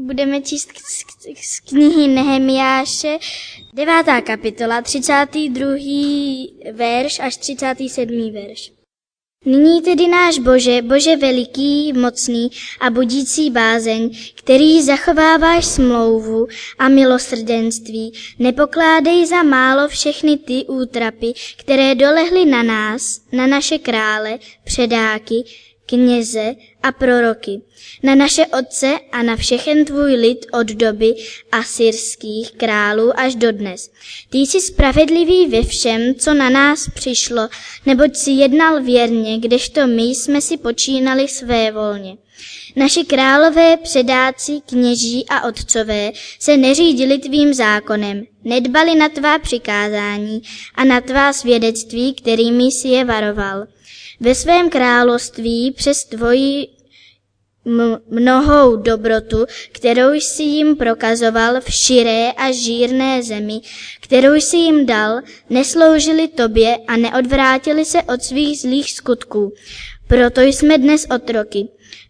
Budeme číst z knihy Nehemiáše, 9. kapitola, 32. verš až 37. verš. Nyní tedy náš Bože, Bože veliký, mocný a budící bázeň, který zachováváš smlouvu a milosrdenství, nepokládej za málo všechny ty útrapy, které dolehly na nás, na naše krále, předáky, kněze a proroky, na naše otce a na všechen tvůj lid od doby asyrských králů až dodnes. Ty jsi spravedlivý ve všem, co na nás přišlo, neboť si jednal věrně, kdežto my jsme si počínali svévolně. Naši králové, předáci, kněží a otcové se neřídili tvým zákonem, nedbali na tvá přikázání a na tvá svědectví, kterými si je varoval. Ve svém království přes tvoji mnohou dobrotu, kterou jsi jim prokazoval v širé a žírné zemi, kterou jsi jim dal, nesloužili tobě a neodvrátili se od svých zlých skutků. Proto jsme dnes otroky.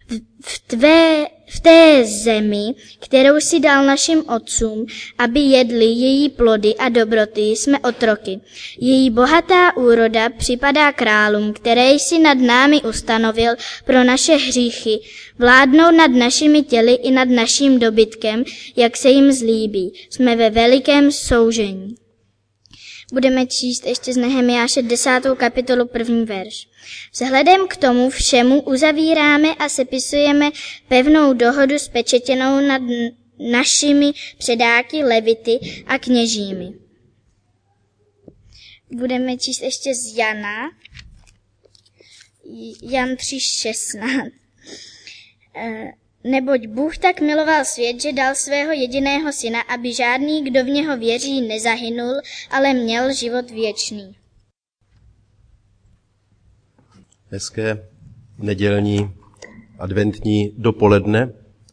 V té zemi, kterou si dal našim otcům, aby jedli její plody a dobroty, jsme otroky. Její bohatá úroda připadá králům, které jsi nad námi ustanovil pro naše hříchy, vládnou nad našimi těly i nad naším dobytkem, jak se jim zlíbí. Jsme ve velikém soužení. Budeme číst ještě z Nehemiáše 10. kapitolu 1. verš. Vzhledem k tomu všemu uzavíráme a sepisujeme pevnou dohodu spečetěnou nad našimi předáky, levity a kněžími. Budeme číst ještě z Jana. Jan 3:16. Neboť Bůh tak miloval svět, že dal svého jediného syna, aby žádný, kdo v něho věří, nezahynul, ale měl život věčný. Hezké nedělní adventní dopoledne.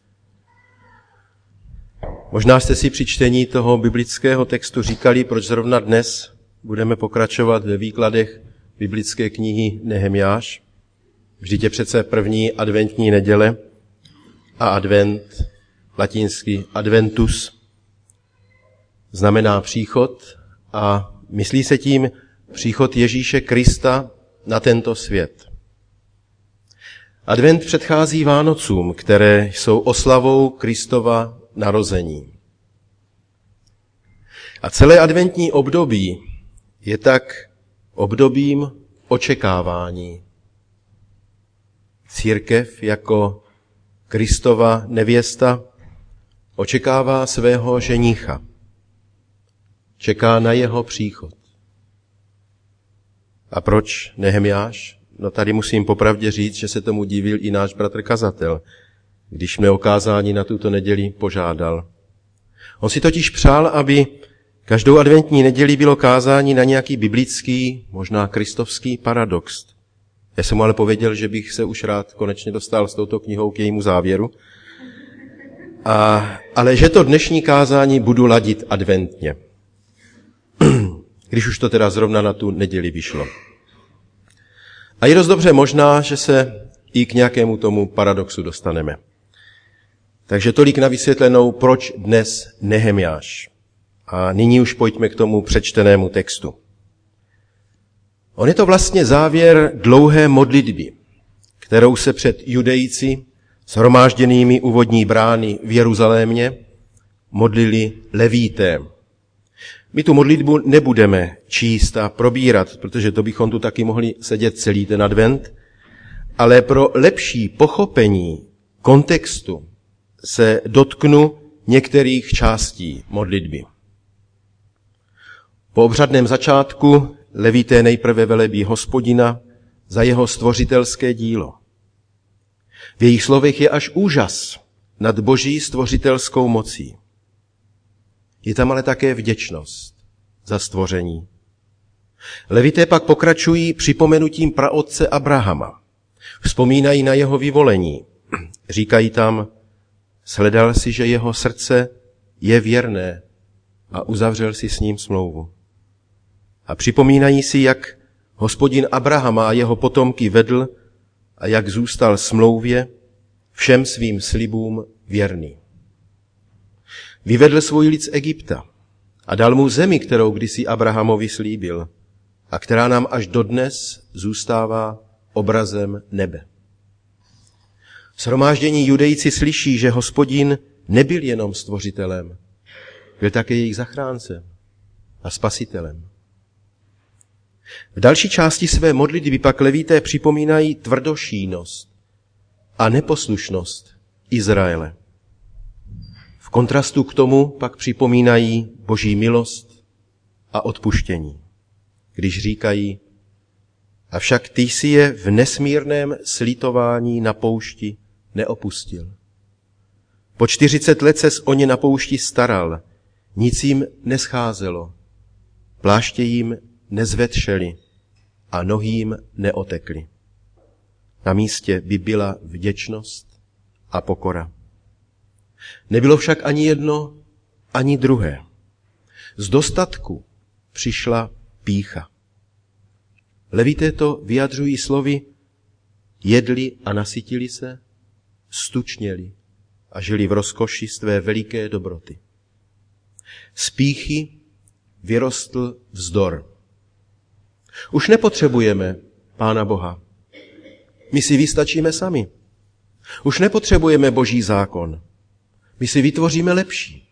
Možná jste si při čtení toho biblického textu říkali, proč zrovna dnes budeme pokračovat ve výkladech biblické knihy Nehemiáš. Vždyť je přece první adventní neděle a advent, latinsky adventus, znamená příchod a myslí se tím příchod Ježíše Krista na tento svět. Advent předchází Vánocům, které jsou oslavou Kristova narození. A celé adventní období je tak obdobím očekávání. Církev jako Kristova nevěsta očekává svého ženícha. Čeká na jeho příchod. A proč Nehemiáš? No tady musím popravdě říct, že se tomu divil i náš bratr kazatel, když mne o kázání na tuto neděli požádal. On si totiž přál, aby každou adventní neděli bylo kázání na nějaký biblický, možná kristovský paradox. Já jsem mu ale pověděl, že bych se už rád konečně dostal s touto knihou k jejímu závěru. Ale že to dnešní kázání budu ladit adventně. Když už to teda zrovna na tu neděli vyšlo. A je dost dobře možná, že se i k nějakému tomu paradoxu dostaneme. Takže tolik na vysvětlenou, proč dnes Nehemiáš. A nyní už pojďme k tomu přečtenému textu. On je to vlastně závěr dlouhé modlitby, kterou se před Judejci shromážděnými u vodní brány v Jeruzalémě modlili levíté. My tu modlitbu nebudeme číst a probírat, protože to bychom tu taky mohli sedět celý ten advent, ale pro lepší pochopení kontextu se dotknu některých částí modlitby. Po obřadném začátku levíté nejprve velebí Hospodina za jeho stvořitelské dílo. V jejich slovech je až úžas nad boží stvořitelskou mocí. Je tam ale také vděčnost za stvoření. Levité pak pokračují připomenutím praotce Abrahama. Vzpomínají na jeho vyvolení. Říkají tam, shledal si, že jeho srdce je věrné a uzavřel si s ním smlouvu. A připomínají si, jak Hospodin Abrahama a jeho potomky vedl a jak zůstal smlouvě všem svým slibům věrný. Vyvedl svůj lid z Egypta a dal mu zemi, kterou kdysi Abrahamovi slíbil a která nám až dodnes zůstává obrazem nebe. Shromáždění Judejci slyší, že Hospodin nebyl jenom stvořitelem, byl také jejich zachráncem a spasitelem. V další části své modlitby pak Levité připomínají tvrdošíjnost a neposlušnost Izraele. V kontrastu k tomu pak připomínají Boží milost a odpuštění, když říkají: avšak ty jsi je v nesmírném slitování na poušti neopustil. Po 40 let ses o ně na poušti staral, nic jim nescházelo, pláště jim nezvetšeli a nohy jim neotekly. Na místě by byla vděčnost a pokora. Nebylo však ani jedno, ani druhé. Z dostatku přišla pýcha. Levité to vyjadřují slovy: jedli a nasytili se, stučněli a žili v rozkoši z tvé veliké dobroty. Z pýchy vyrostl vzdor. Už nepotřebujeme Pána Boha. My si vystačíme sami. Už nepotřebujeme Boží zákon. My si vytvoříme lepší.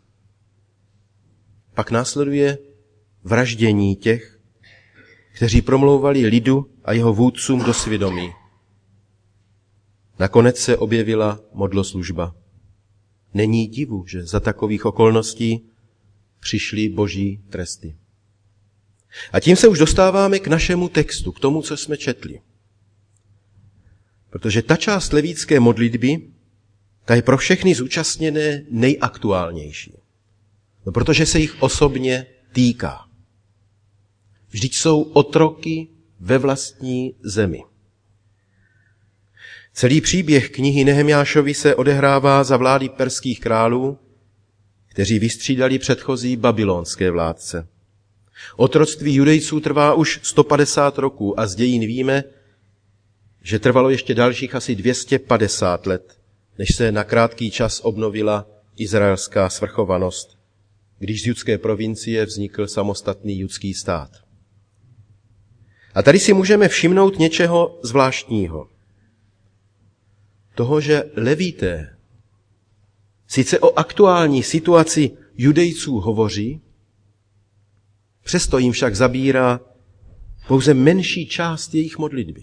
Pak následuje vraždění těch, kteří promlouvali lidu a jeho vůdcům do svědomí. Nakonec se objevila modloslužba. Není divu, že za takových okolností přišly Boží tresty. A tím se už dostáváme k našemu textu, k tomu, co jsme četli. Protože ta část levícké modlitby, ta je pro všechny zúčastněné nejaktuálnější. No, protože se jich osobně týká. Vždyť jsou otroky ve vlastní zemi. Celý příběh knihy Nehemiášovi se odehrává za vlády perských králů, kteří vystřídali předchozí babylonské vládce. Otroctví Judejců trvá už 150 roků a z dějin víme, že trvalo ještě dalších asi 250 let, než se na krátký čas obnovila izraelská svrchovanost, když z judské provincie vznikl samostatný judský stát. A tady si můžeme všimnout něčeho zvláštního. Toho, že Levité sice o aktuální situaci Judejců hovoří, přesto jim však zabírá pouze menší část jejich modlitby.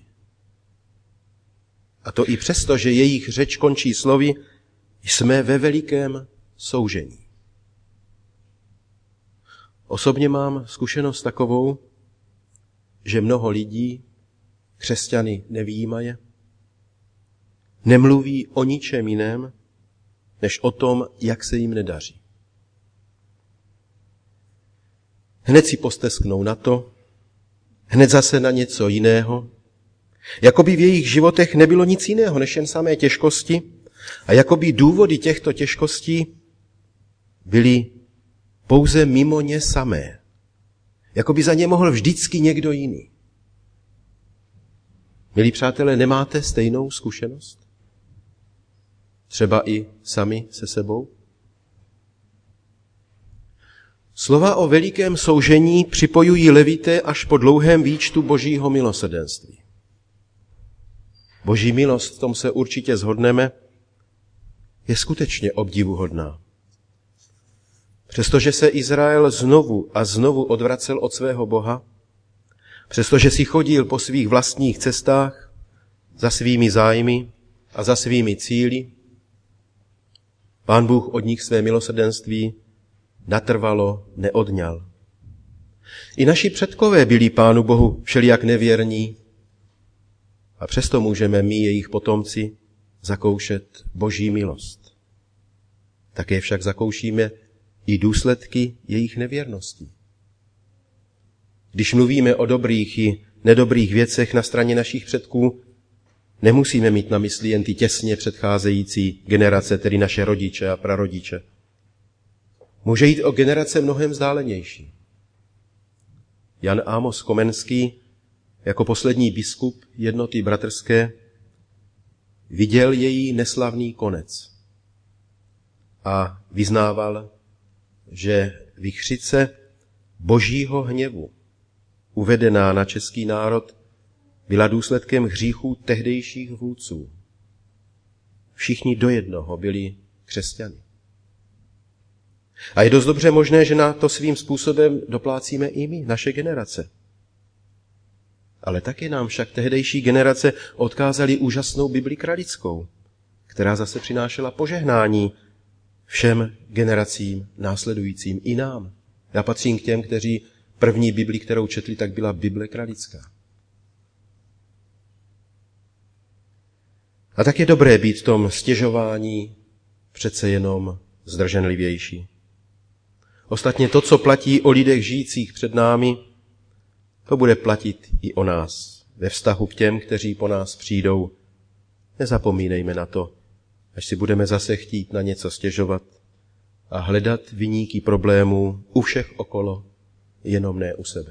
A to i přesto, že jejich řeč končí slovy: jsme ve velikém soužení. Osobně mám zkušenost takovou, že mnoho lidí, křesťany nevyjímaje, nemluví o ničem jiném, než o tom, jak se jim nedaří. Hned si postesknou na to, hned zase na něco jiného, jako by v jejich životech nebylo nic jiného, než jen samé těžkosti, a jako by důvody těchto těžkostí byly pouze mimo ně samé. Jako by za ně mohl vždycky někdo jiný. Milí přátelé, nemáte stejnou zkušenost? Třeba i sami se sebou? Slova o velikém soužení připojují Levité až po dlouhém výčtu Božího milosrdenství. Boží milost, v tom se určitě shodneme, je skutečně obdivuhodná. Přestože se Izrael znovu a znovu odvracel od svého Boha, přestože si chodil po svých vlastních cestách, za svými zájmy a za svými cíli, Pán Bůh od nich své milosrdenství natrvalo neodňal. I naši předkové byli Pánu Bohu všelijak nevěrní a přesto můžeme my, jejich potomci, zakoušet Boží milost. Také však zakoušíme i důsledky jejich nevěrností. Když mluvíme o dobrých i nedobrých věcech na straně našich předků, nemusíme mít na mysli jen ty těsně předcházející generace, tedy naše rodiče a prarodiče. Může jít o generace mnohem vzdálenější. Jan Amos Komenský jako poslední biskup jednoty bratrské viděl její neslavný konec. a vyznával, že vichřice božího hněvu, uvedená na český národ, byla důsledkem hříchů tehdejších vůdců. Všichni do jednoho byli křesťany. A je dost dobře možné, že na to svým způsobem doplácíme i my, naše generace. Ale taky nám však tehdejší generace odkázali úžasnou Bibli kralickou, která zase přinášela požehnání všem generacím následujícím i nám. Já patřím k těm, kteří první Bibli, kterou četli, tak byla Bible kralická. A tak je dobré být v tom stěžování přece jenom zdrženlivější. Ostatně to, co platí o lidech žijících před námi, to bude platit i o nás. Ve vztahu k těm, kteří po nás přijdou, nezapomínejme na to, až si budeme zase chtít na něco stěžovat a hledat viníky problémů u všech okolo, jenom ne u sebe.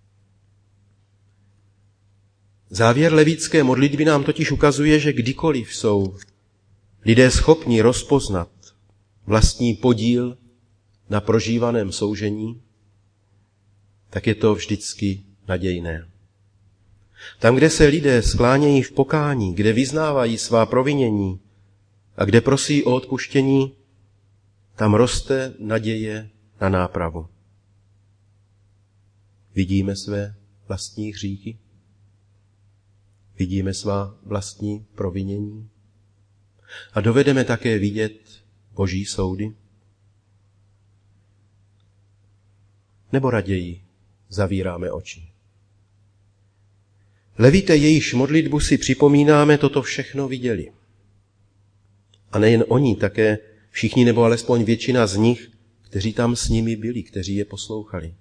Závěr levícké modlitby nám totiž ukazuje, že kdykoliv jsou lidé schopni rozpoznat vlastní podíl na prožívaném soužení, tak je to vždycky nadějné. Tam, kde se lidé sklánějí v pokání, kde vyznávají svá provinění a kde prosí o odpuštění, tam roste naděje na nápravu. Vidíme své vlastní hříchy? Vidíme svá vlastní provinění? A dovedeme také vidět Boží soudy? Nebo raději zavíráme oči? Levíte, jejíž modlitbu si připomínáme, toto všechno viděli. A nejen oni, také všichni, nebo alespoň většina z nich, kteří tam s nimi byli, kteří je poslouchali.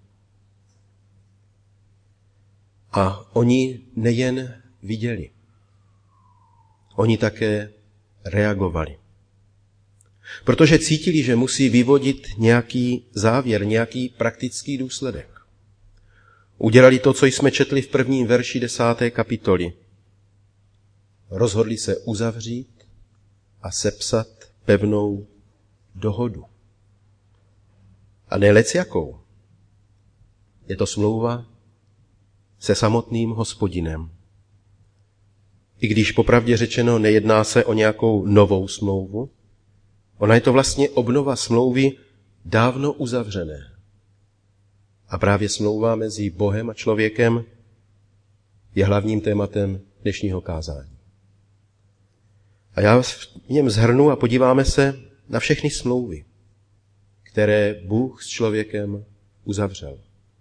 A oni nejen viděli, oni také reagovali. Protože cítili, že musí vyvodit nějaký závěr, nějaký praktický důsledek. Udělali to, co jsme četli v prvním verši 10. kapitoly. Rozhodli se uzavřít a sepsat pevnou dohodu. A ne lecjakou. Je to smlouva se samotným Hospodinem. I když popravdě řečeno nejedná se o nějakou novou smlouvu, ona je to vlastně obnova smlouvy dávno uzavřené. A právě smlouva mezi Bohem a člověkem je hlavním tématem dnešního kázání. A já v něm shrnu a podíváme se na všechny smlouvy, které Bůh s člověkem uzavřel.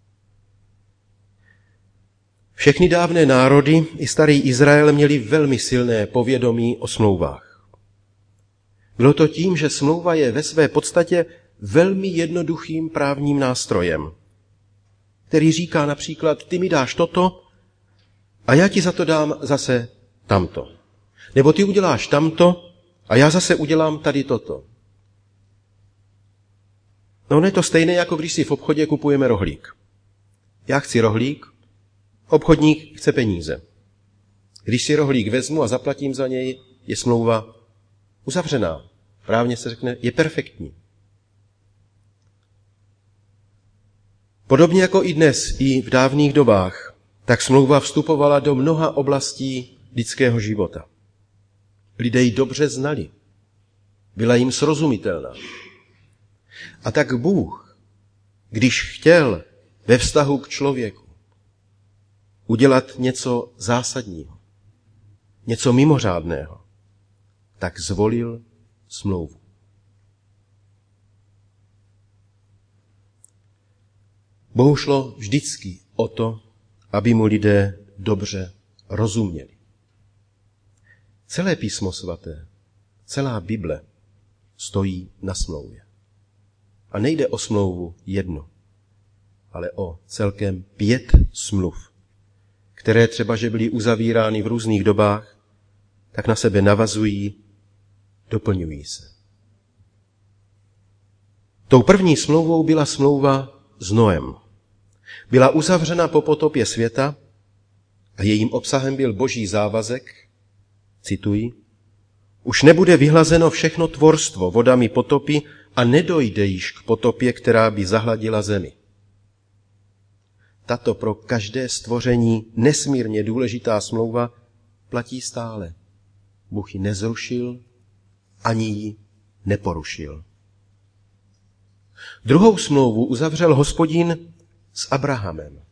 Všechny dávné národy i starý Izrael měli velmi silné povědomí o smlouvách. Bylo to tím, že smlouva je ve své podstatě velmi jednoduchým právním nástrojem, který říká například, ty mi dáš toto a já ti za to dám zase tamto. Nebo ty uděláš tamto a já zase udělám tady toto. No, ono je to stejné, jako když si v obchodě kupujeme rohlík. Já chci rohlík, obchodník chce peníze. Když si rohlík vezmu a zaplatím za něj, je smlouva uzavřená. Právně se řekne, je perfektní. Podobně jako i dnes, i v dávných dobách, tak smlouva vstupovala do mnoha oblastí lidského života. Lidé ji dobře znali. Byla jim srozumitelná. A tak Bůh, když chtěl ve vztahu k člověku udělat něco zásadního, něco mimořádného, tak zvolil smlouvu. Bohu šlo vždycky o to, aby mu lidé dobře rozuměli. Celé písmo svaté, celá Bible stojí na smlouvě. A nejde o smlouvu jednu, ale o celkem 5 smluv, které třeba, že byly uzavírány v různých dobách, tak na sebe navazují, doplňují se. Tou první smlouvou byla smlouva s Noem. Byla uzavřena po potopě světa a jejím obsahem byl boží závazek, cituji, už nebude vyhlazeno všechno tvorstvo vodami potopy a nedojde již k potopě, která by zahladila zemi. Tato pro každé stvoření nesmírně důležitá smlouva platí stále. Bůh ji nezrušil, ani ji neporušil. Druhou smlouvu uzavřel Hospodin s Abrahamem.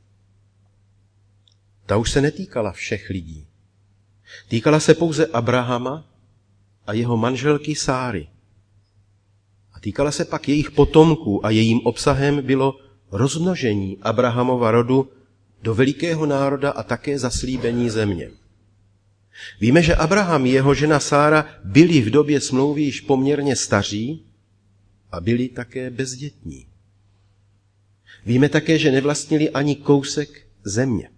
Ta už se netýkala všech lidí. Týkala se pouze Abrahama a jeho manželky Sáry. A týkala se pak jejich potomků a jejím obsahem bylo rozmnožení Abrahamova rodu do velikého národa a také zaslíbení země. Víme, že Abraham i jeho žena Sára byli v době smlouvy již poměrně staří a byli také bezdětní. Víme také, že nevlastnili ani kousek země.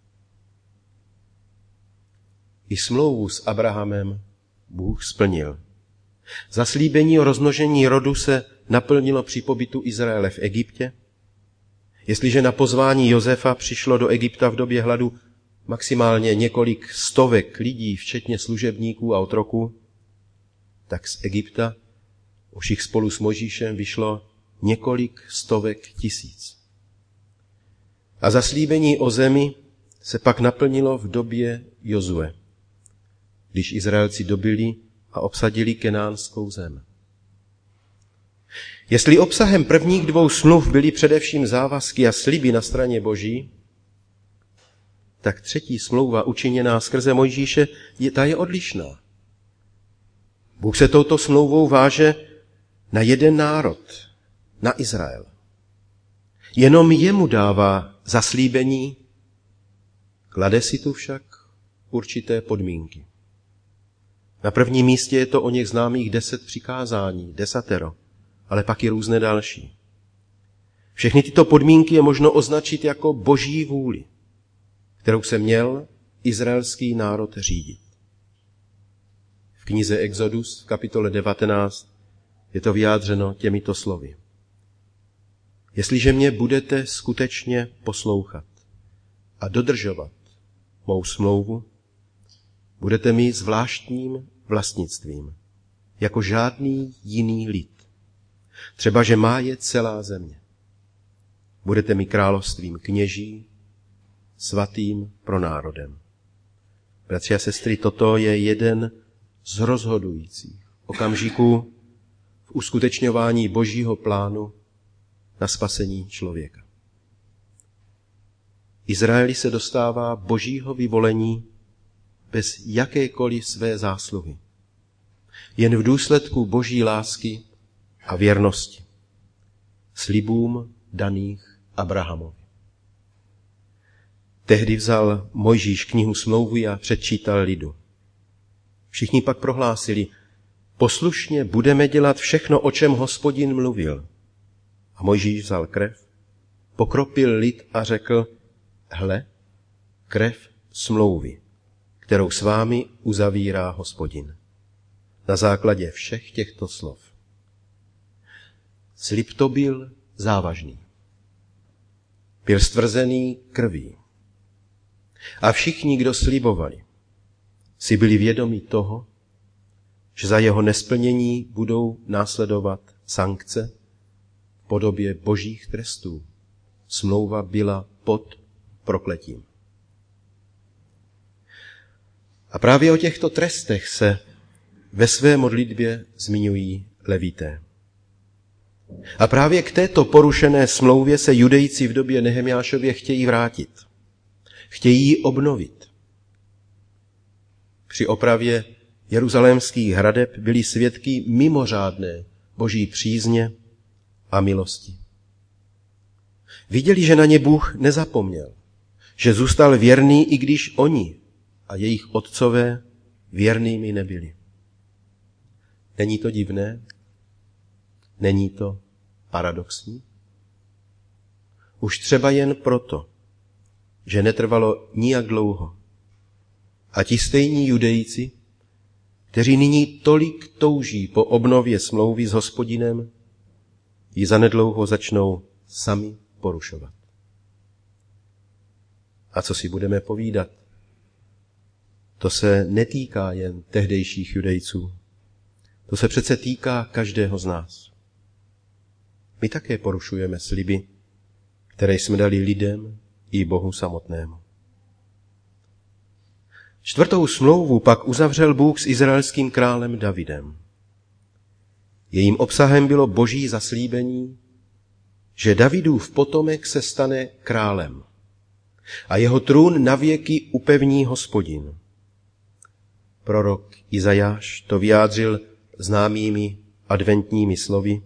I smlouvu s Abrahamem Bůh splnil. Zaslíbení o rozmnožení rodu se naplnilo při pobytu Izraele v Egyptě. Jestliže na pozvání Josefa přišlo do Egypta v době hladu maximálně několik stovek lidí, včetně služebníků a otroků, tak z Egypta už jich spolu s Mojžíšem vyšlo několik stovek tisíc. A zaslíbení o zemi se pak naplnilo v době Jozue, když Izraelci dobyli a obsadili kenánskou zem. Jestli obsahem prvních dvou smluv byly především závazky a sliby na straně Boží, tak třetí smlouva učiněná skrze Mojžíše je odlišná. Bůh se touto smlouvou váže na jeden národ, na Izrael. Jenom jemu dává zaslíbení, klade si tu však určité podmínky. Na prvním místě je to o něch známých 10 přikázání, 10, ale pak i různé další. Všechny tyto podmínky je možno označit jako Boží vůli, kterou se měl izraelský národ řídit. V knize Exodus v kapitole 19 je to vyjádřeno těmito slovy. Jestliže mě budete skutečně poslouchat a dodržovat mou smlouvu, budete mi zvláštním vlastnictvím, jako žádný jiný lid. Třeba, že má je celá země. Budete mi královstvím kněží, svatým pronárodem. Bratři a sestry, toto je jeden z rozhodujících okamžiků v uskutečňování Božího plánu na spasení člověka. Izraeli se dostává Božího vyvolení bez jakékoliv své zásluhy. Jen v důsledku Boží lásky a věrnosti. Slibům daných Abrahamovi. Tehdy vzal Mojžíš knihu smlouvy a předčítal lidu. Všichni pak prohlásili, poslušně budeme dělat všechno, o čem Hospodin mluvil. A Mojžíš vzal krev, pokropil lid a řekl, hle, krev smlouvy, kterou s vámi uzavírá Hospodin. Na základě všech těchto slov. Slib to byl závažný. Byl stvrzený krví. A všichni, kdo slibovali, si byli vědomi toho, že za jeho nesplnění budou následovat sankce v podobě božích trestů. Smlouva byla pod prokletím. A právě o těchto trestech se ve své modlitbě zmiňují Levité. A právě k této porušené smlouvě se Judejci v době Nehemiášově chtějí vrátit. Chtějí ji obnovit. Při opravě jeruzalémských hradeb byli svědky mimořádné Boží přízně a milosti. Viděli, že na ně Bůh nezapomněl, že zůstal věrný, i když oni a jejich otcové věrnými nebyli. Není to divné? Není to paradoxní? Už třeba jen proto, že netrvalo nijak dlouho. A ti stejní Judejci, kteří nyní tolik touží po obnově smlouvy s Hospodinem, ji zanedlouho začnou sami porušovat. A co si budeme povídat? To se netýká jen tehdejších Judejců. To se přece týká každého z nás. My také porušujeme sliby, které jsme dali lidem i Bohu samotnému. 4. smlouvu pak uzavřel Bůh s izraelským králem Davidem. Jejím obsahem bylo boží zaslíbení, že Davidův potomek se stane králem a jeho trůn navěky upevní Hospodin. Prorok Izajáš to vyjádřil známými adventními slovy.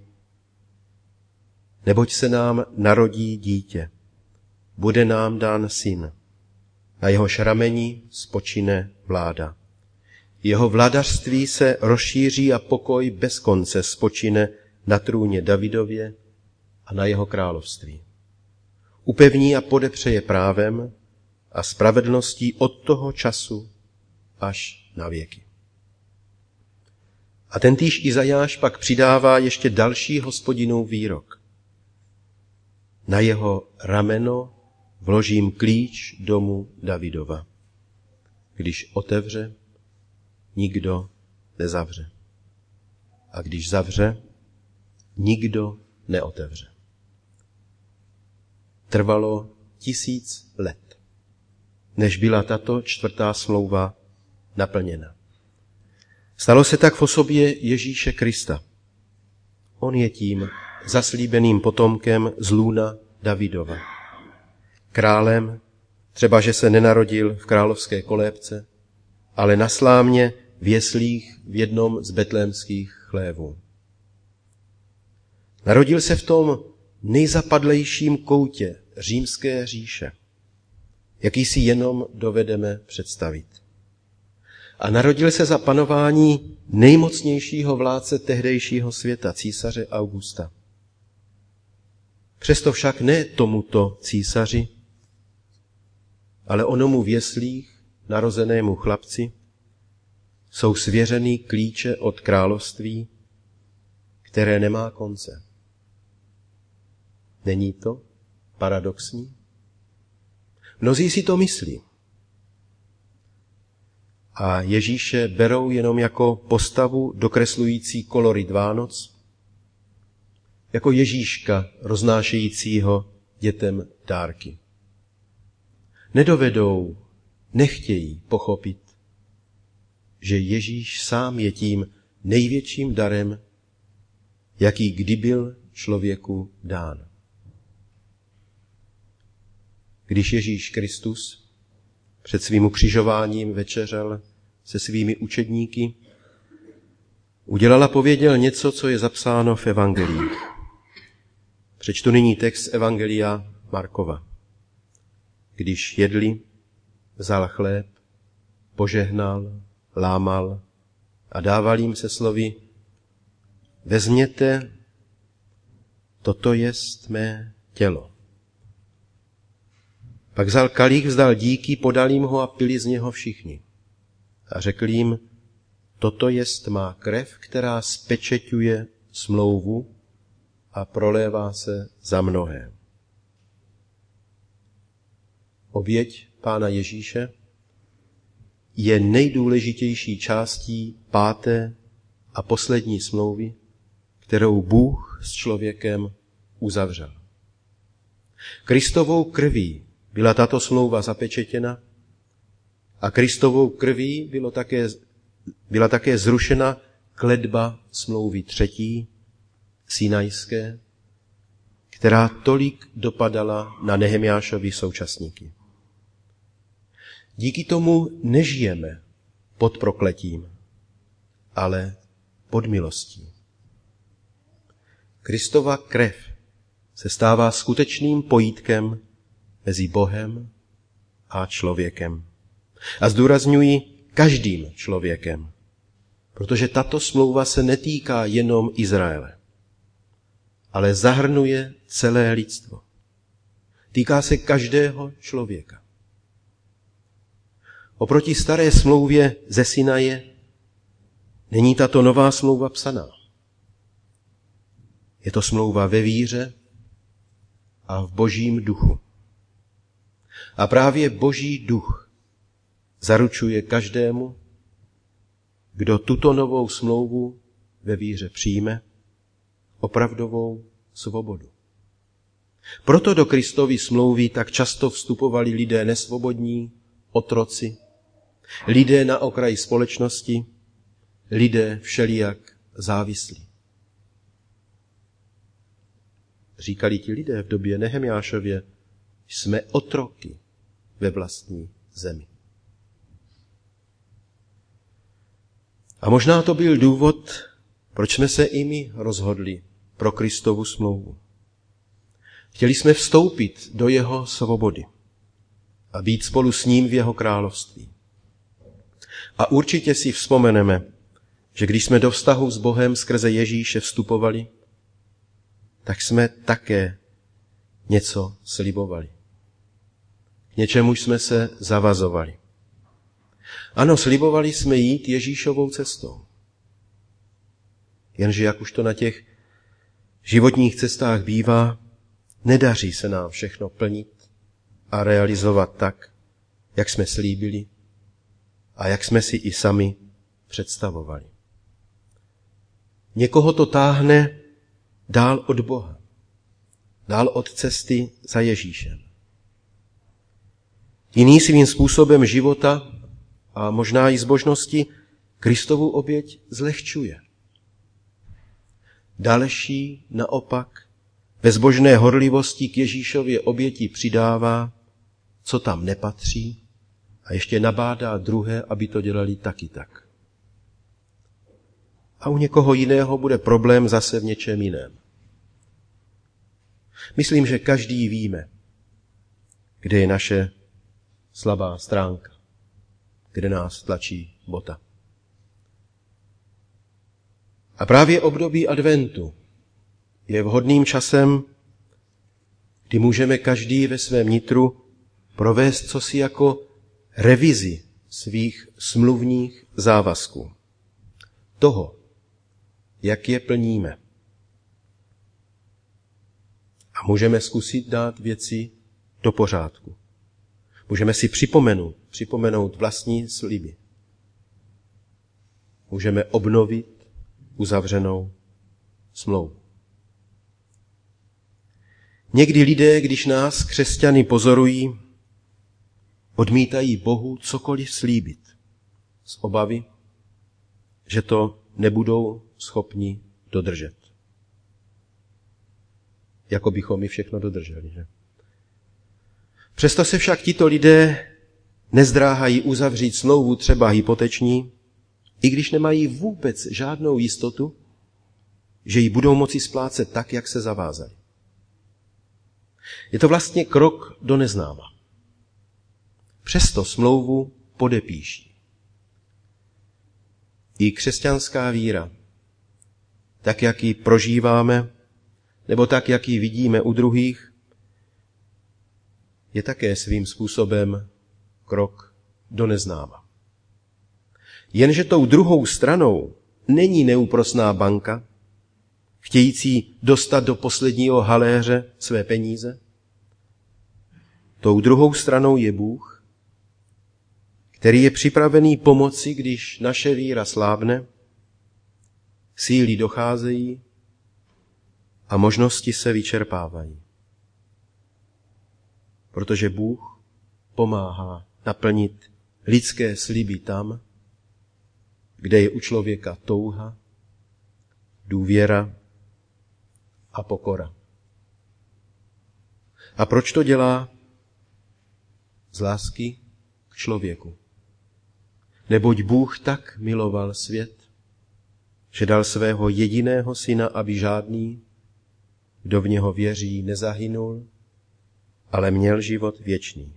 Neboť se nám narodí dítě, bude nám dán syn, na jehož rameni spočine vláda. Jeho vladařství se rozšíří a pokoj bez konce spočine na trůně Davidově a na jeho království. Upevní a podepře je právem a spravedlností od toho času až na věky. A tentýž Izajáš pak přidává ještě další Hospodinův výrok. Na jeho rameno vložím klíč domu Davidova. Když otevře, nikdo nezavře. A když zavře, nikdo neotevře. Trvalo 1000 let, než byla tato 4. smlouva naplněna. Stalo se tak v osobě Ježíše Krista. On je tím zaslíbeným potomkem z lůna Davidova. Králem, třeba že se nenarodil v královské kolébce, ale na slámě v jeslích v jednom z betlémských chlévů. Narodil se v tom nejzapadlejším koutě římské říše, jaký si jenom dovedeme představit. A narodil se za panování nejmocnějšího vládce tehdejšího světa, císaře Augusta. Přesto však ne tomuto císaři, ale onomu v jeslích narozenému chlapci jsou svěřeny klíče od království, které nemá konce. Není to paradoxní? Mnozí si to myslí. A Ježíše berou jenom jako postavu dokreslující kolorit Vánoc, jako Ježíška roznášejícího dětem dárky. Nedovedou, nechtějí pochopit, že Ježíš sám je tím největším darem, jaký kdy byl člověku dán. Když Ježíš Kristus před svým ukřižováním večeřel se svými učedníky, udělal a pověděl něco, co je zapsáno v evangelích. Přečtu nyní text evangelia Markova. Když jedli, vzal chléb, požehnal, lámal a dával jim se slovy: vezměte, toto jest mé tělo. Pak vzal kalich, vzdal díky, podal jim ho a pili z něho všichni. A řekl jim: toto jest má krev, která spečeťuje smlouvu a prolévá se za mnohé. Oběť Pána Ježíše je nejdůležitější částí 5. a poslední smlouvy, kterou Bůh s člověkem uzavřel. Kristovou krví byla tato smlouva zapečetěna a Kristovou krví byla také zrušena kletba smlouvy 3. Sinajské, která tolik dopadala na Nehemiášovi současníky. Díky tomu nežijeme pod prokletím, ale pod milostí. Kristova krev se stává skutečným pojítkem mezi Bohem a člověkem. A zdůrazňuji každým člověkem, protože tato smlouva se netýká jenom Izraele, ale zahrnuje celé lidstvo. Týká se každého člověka. Oproti staré smlouvě ze Sinaje není tato nová smlouva psaná. Je to smlouva ve víře a v Božím duchu. A právě Boží duch zaručuje každému, kdo tuto novou smlouvu ve víře přijme, opravdovou svobodu. Proto do Kristovy smlouvy tak často vstupovali lidé nesvobodní, otroci, lidé na okraji společnosti, lidé všelijak závislí. Říkali ti lidé v době Nehemiášově, jsme otroky ve vlastní zemi. A možná to byl důvod, proč jsme se i my rozhodli pro Kristovu smlouvu. Chtěli jsme vstoupit do jeho svobody a být spolu s ním v jeho království. A určitě si vzpomeneme, že když jsme do vztahu s Bohem skrze Ježíše vstupovali, tak jsme také něco slibovali. K něčemu jsme se zavazovali. Ano, slibovali jsme jít Ježíšovou cestou. Jenže jak už to na těch životních cestách bývá, nedaří se nám všechno plnit a realizovat tak, jak jsme slíbili a jak jsme si i sami představovali. Někoho to táhne dál od Boha, dál od cesty za Ježíšem. Jiný svým způsobem života a možná i zbožnosti Kristovu oběť zlehčuje. Další naopak ve zbožné horlivosti k Ježíšově oběti přidává, co tam nepatří, a ještě nabádá druhé, aby to dělali taky tak. A u někoho jiného bude problém zase v něčem jiném. Myslím, že každý víme, kde je naše slabá stránka, kde nás tlačí bota. A právě období adventu je vhodným časem, kdy můžeme každý ve svém nitru provést cosi jako revizi svých smluvních závazků. Toho, jak je plníme. A můžeme zkusit dát věci do pořádku. Můžeme si připomenout vlastní sliby. Můžeme obnovit uzavřenou smlouvu. Někdy lidé, když nás, křesťany, pozorují, odmítají Bohu cokoliv slíbit z obavy, že to nebudou schopni dodržet. Jako bychom my všechno dodrželi, že? Přesto se však tito lidé nezdráhají uzavřít smlouvu třeba hypoteční, i když nemají vůbec žádnou jistotu, že ji budou moci splácet tak, jak se zavázali. Je to vlastně krok do neznáma. Přesto smlouvu podepíší. I křesťanská víra, tak jak ji prožíváme, nebo tak jak ji vidíme u druhých, je také svým způsobem krok do neznáma. Jenže tou druhou stranou není neúprosná banka, chtějící dostat do posledního haléře své peníze. Tou druhou stranou je Bůh, který je připravený pomoci, když naše víra slábne, síly docházejí a možnosti se vyčerpávají. Protože Bůh pomáhá naplnit lidské sliby tam, kde je u člověka touha, důvěra a pokora. A proč to dělá? Z lásky k člověku. Neboť Bůh tak miloval svět, že dal svého jediného syna, aby žádný, kdo v něho věří, nezahynul, ale měl život věčný.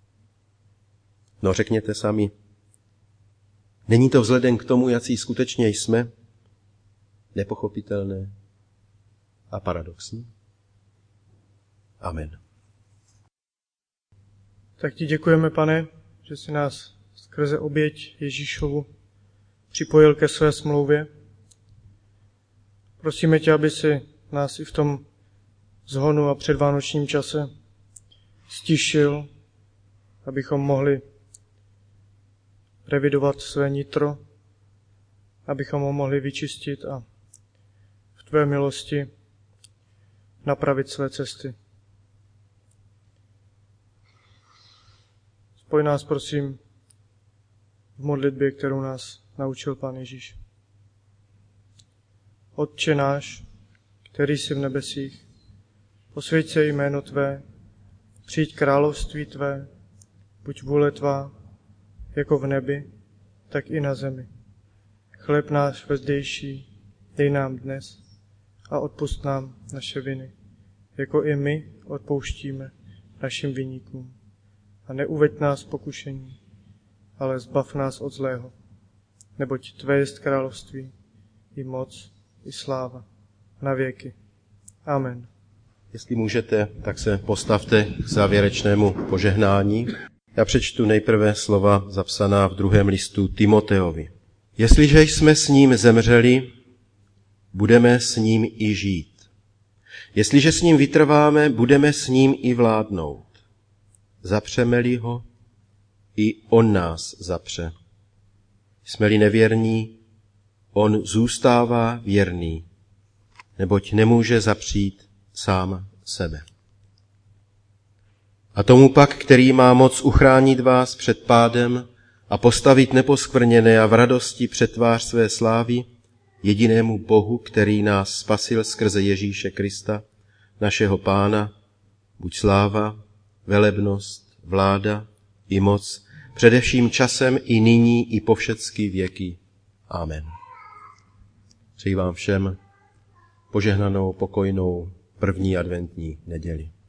No řekněte sami, není to vzhledem k tomu, jací skutečně jsme, nepochopitelné a paradoxní? Amen. Tak ti děkujeme, Pane, že jsi nás skrze oběť Ježíšovu připojil ke své smlouvě. Prosíme tě, aby si nás i v tom zhonu a předvánočním čase stišil, abychom mohli revidovat své nitro, abychom ho mohli vyčistit a v tvé milosti napravit své cesty. Spoj nás, prosím, v modlitbě, kterou nás naučil Pán Ježíš. Otče náš, který jsi v nebesích, posvěť se jméno tvé, přijď království tvé, buď vůle tvá, jako v nebi, tak i na zemi. Chléb náš vezdejší dej nám dnes a odpusť nám naše viny, jako i my odpouštíme našim viníkům. A neuveď nás v pokušení, ale zbav nás od zlého, neboť tvé jest království, i moc, i sláva, na věky. Amen. Jestli můžete, tak se postavte k závěrečnému požehnání. Já přečtu nejprve slova zapsaná v 2. listu Timoteovi. Jestliže jsme s ním zemřeli, budeme s ním i žít. Jestliže s ním vytrváme, budeme s ním i vládnout. Zapřeme-li ho, i on nás zapře. Jsme-li nevěrní, on zůstává věrný, neboť nemůže zapřít sám sebe. A tomu pak, který má moc uchránit vás před pádem a postavit neposkvrněné a v radosti před tvář své slávy, jedinému Bohu, který nás spasil skrze Ježíše Krista, našeho Pána, buď sláva, velebnost, vláda i moc, především časem i nyní, i po všecky věky. Amen. Přeji vám všem požehnanou, pokojnou první adventní neděli.